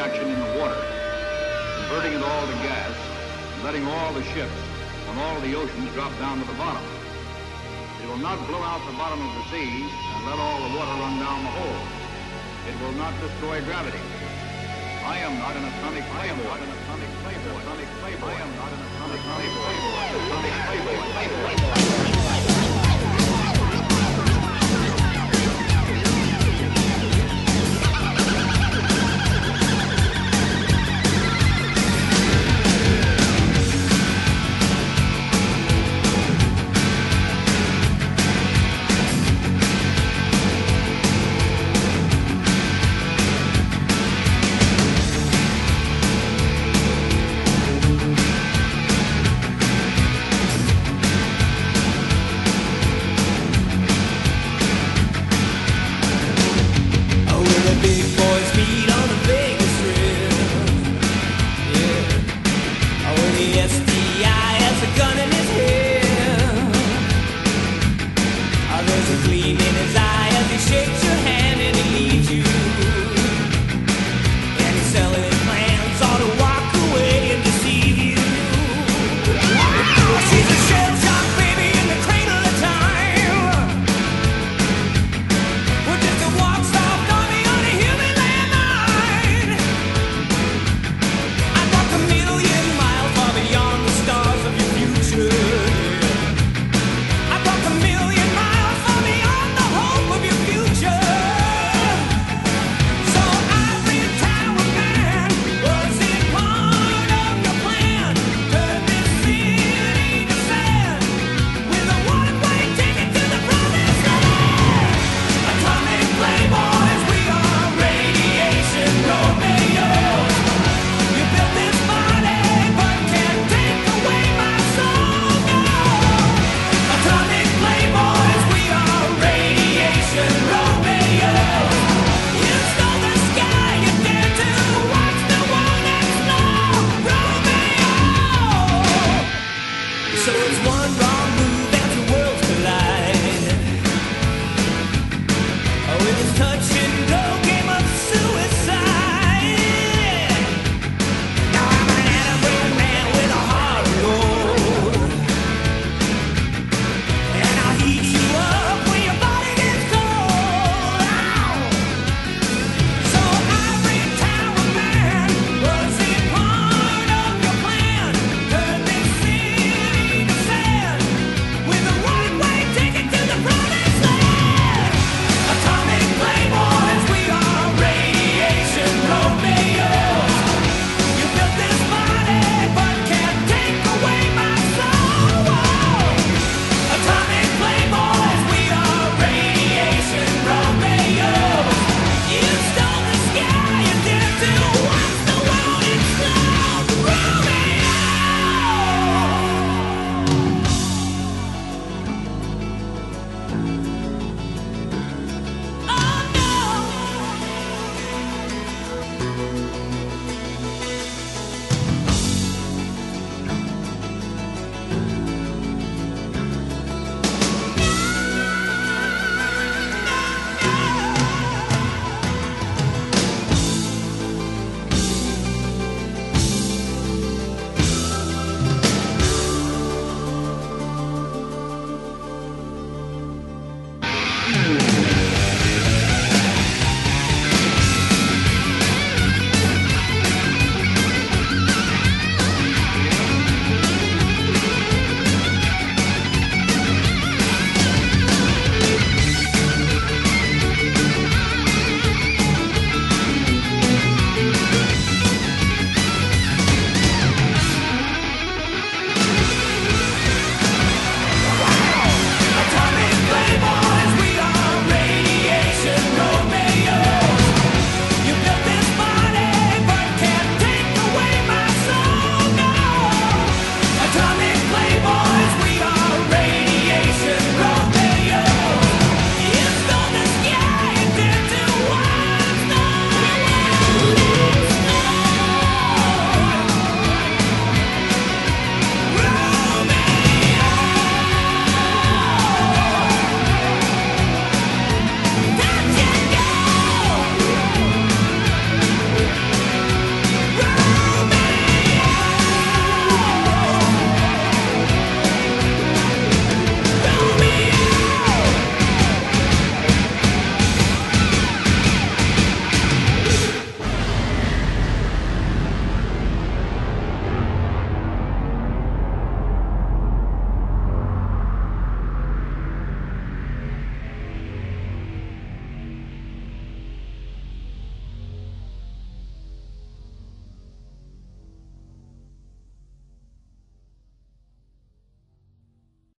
reaction in the water, converting it all to gas, and letting all the ships on all the oceans drop down to the bottom. It will not blow out the bottom of the sea and let all the water run down the hole. It will not destroy gravity. I am not an atomic playboy. I am not an atomic playboy. I am not an atomic playboy. Yes.